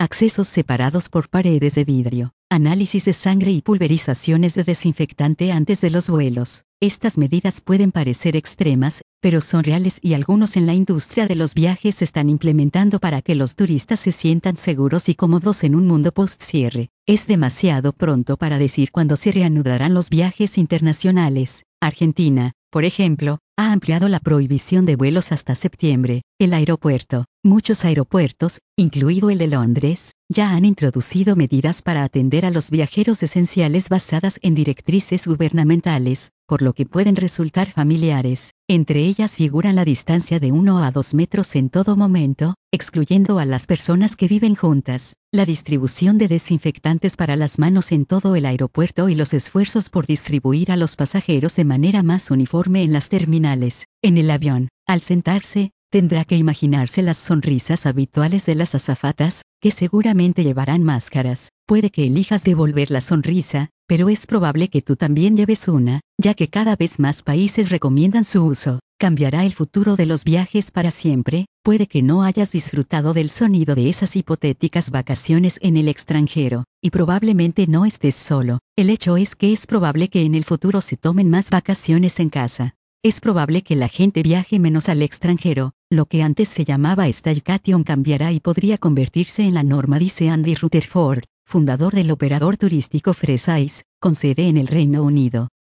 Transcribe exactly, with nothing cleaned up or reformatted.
accesos separados por paredes de vidrio, análisis de sangre y pulverizaciones de desinfectante antes de los vuelos. Estas medidas pueden parecer extremas, pero son reales y algunos en la industria de los viajes se están implementando para que los turistas se sientan seguros y cómodos en un mundo post-cierre. Es demasiado pronto para decir cuándo se reanudarán los viajes internacionales. Argentina, por ejemplo, ha ampliado la prohibición de vuelos hasta septiembre. El aeropuerto. Muchos aeropuertos, incluido el de Londres, ya han introducido medidas para atender a los viajeros esenciales basadas en directrices gubernamentales, por lo que pueden resultar familiares. Entre ellas figuran la distancia de uno a dos metros en todo momento, excluyendo a las personas que viven juntas, la distribución de desinfectantes para las manos en todo el aeropuerto y los esfuerzos por distribuir a los pasajeros de manera más uniforme en las terminales. En el avión, al sentarse, tendrá que imaginarse las sonrisas habituales de las azafatas, que seguramente llevarán máscaras. Puede que elijas devolver la sonrisa, pero es probable que tú también lleves una, ya que cada vez más países recomiendan su uso. ¿Cambiará el futuro de los viajes para siempre? Puede que no hayas disfrutado del sonido de esas hipotéticas vacaciones en el extranjero, y probablemente no estés solo. El hecho es que es probable que en el futuro se tomen más vacaciones en casa. Es probable que la gente viaje menos al extranjero. Lo que antes se llamaba staycation cambiará y podría convertirse en la norma, dice Andy Rutherford, fundador del operador turístico Fresize, con sede en el Reino Unido.